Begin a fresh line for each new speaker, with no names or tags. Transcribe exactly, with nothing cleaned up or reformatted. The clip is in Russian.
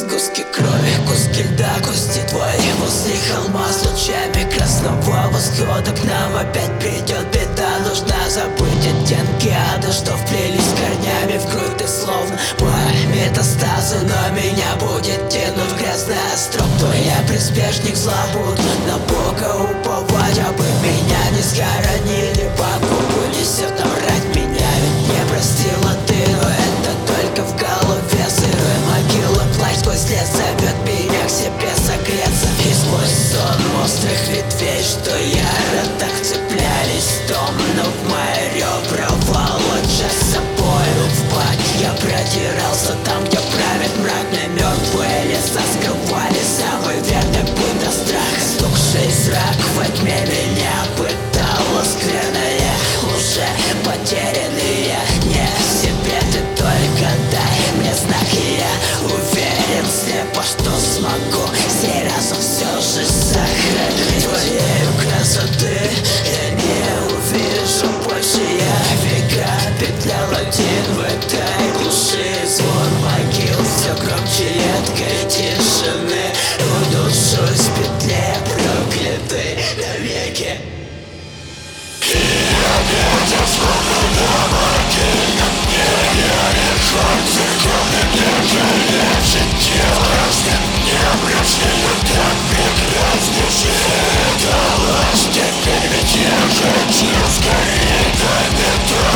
Куски крови, куски льда, кости твои возле холма с лучами красного восхода. К нам опять придет беда, нужно забыть оттенки ада, что вплелись корнями в кровь. Ты словно мои метастазы, но меня будет тянуть грязный остров. Твоя приспешник зла, буду на Бога уповать, чтобы меня не схоронили. Бабу несет наврать, меня ведь не простила ты, но это только в голове. Сырой могила, плащ сквозь лес зовет меня к себе согреться. И сквозь сон острых ветвей, что яро так цеплялись томно в мои ребра, волоча с собою в бак. Я продирался там, где правит мрак, мне мертвые леса скрывали самый верный путь до страха. Стукший зрак во тьме меня пытала скверная, уже потерянные. Не в себе, ты только дай мне знак, и я уверен слепо, что смогу сей разум все же сохранить. Твоей красоты я не увижу больше, я века петлял один в этой глуши. Звон могил все громче едкой тишины, удушусь в петле проклятой навеки.
Теперь ведь я же скорее дай мне то.